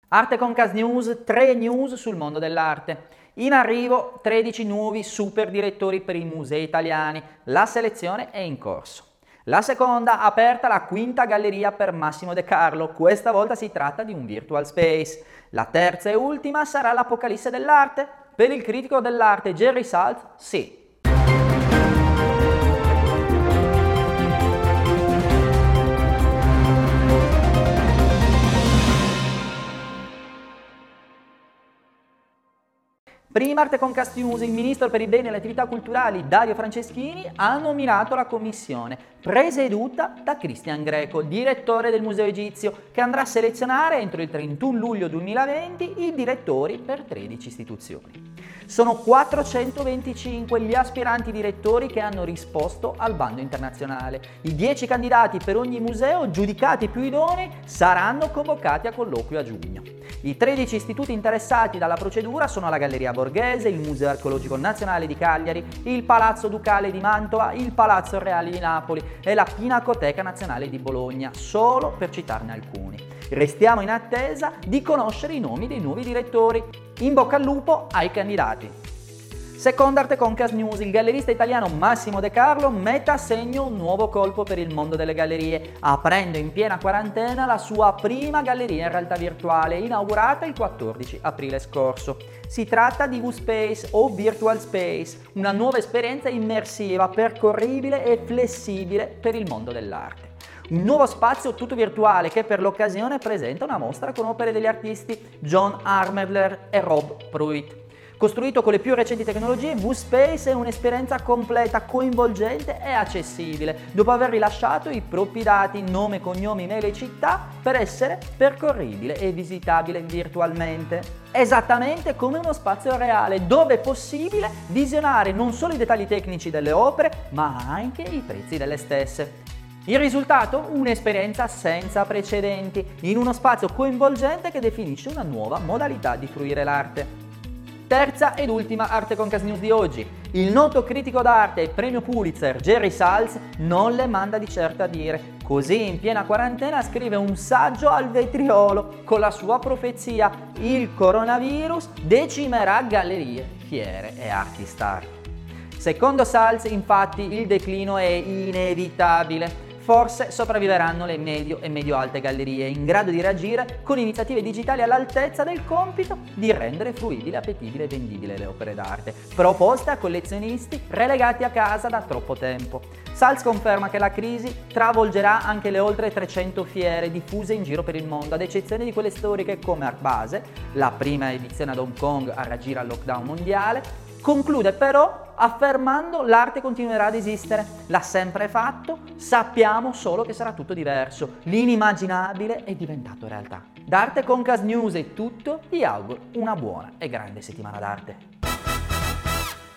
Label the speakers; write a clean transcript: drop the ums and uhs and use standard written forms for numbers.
Speaker 1: Arte Concast News, 3 news sul mondo dell'arte. In arrivo 13 nuovi super direttori per i musei italiani, la selezione è in corso. La seconda, aperta la quinta galleria per Massimo De Carlo, questa volta si tratta di un virtual space. La terza e ultima sarà l'apocalisse dell'arte? Per il critico dell'arte Jerry Saltz, sì. Prima Arte Concast News, il ministro per i beni e le attività culturali Dario Franceschini ha nominato la commissione, presieduta da Cristian Greco, direttore del Museo Egizio, che andrà a selezionare entro il 31 luglio 2020 i direttori per 13 istituzioni. Sono 425 gli aspiranti direttori che hanno risposto al bando internazionale. I 10 candidati per ogni museo, giudicati più idonei, saranno convocati a colloquio a giugno. I 13 istituti interessati dalla procedura sono la Galleria Borghese, il Museo Archeologico Nazionale di Cagliari, il Palazzo Ducale di Mantova, il Palazzo Reale di Napoli e la Pinacoteca Nazionale di Bologna, solo per citarne alcuni. Restiamo in attesa di conoscere i nomi dei nuovi direttori. In bocca al lupo ai candidati. Seconda Arte Concast News, il gallerista italiano Massimo De Carlo mette a segno un nuovo colpo per il mondo delle gallerie, aprendo in piena quarantena la sua prima galleria in realtà virtuale, inaugurata il 14 aprile scorso. Si tratta di VSpace o Virtual Space, una nuova esperienza immersiva, percorribile e flessibile per il mondo dell'arte. Un nuovo spazio tutto virtuale che per l'occasione presenta una mostra con opere degli artisti John Armedler e Rob Pruitt. Costruito con le più recenti tecnologie, VSpace è un'esperienza completa, coinvolgente e accessibile, dopo aver rilasciato i propri dati, nome, cognome, email e città, per essere percorribile e visitabile virtualmente. Esattamente come uno spazio reale, dove è possibile visionare non solo i dettagli tecnici delle opere, ma anche i prezzi delle stesse. Il risultato? Un'esperienza senza precedenti, in uno spazio coinvolgente che definisce una nuova modalità di fruire l'arte. Terza ed ultima Arte Concast News di oggi. Il noto critico d'arte e premio Pulitzer Jerry Saltz non le manda di certo a dire. Così in piena quarantena scrive un saggio al vetriolo con la sua profezia: il coronavirus decimerà gallerie, fiere e arti star. Secondo Saltz, infatti, il declino è inevitabile. Forse sopravviveranno le medio e medio-alte gallerie, in grado di reagire con iniziative digitali all'altezza del compito di rendere fruibile, appetibile e vendibile le opere d'arte, proposte a collezionisti relegati a casa da troppo tempo. Saltz conferma che la crisi travolgerà anche le oltre 300 fiere diffuse in giro per il mondo, ad eccezione di quelle storiche come Art Basel, la prima edizione ad Hong Kong a reagire al lockdown mondiale. Conclude però affermando: l'arte continuerà ad esistere, l'ha sempre fatto, sappiamo solo che sarà tutto diverso, l'inimmaginabile è diventato realtà. Da Arte Concast News è tutto, vi auguro una buona e grande settimana d'arte.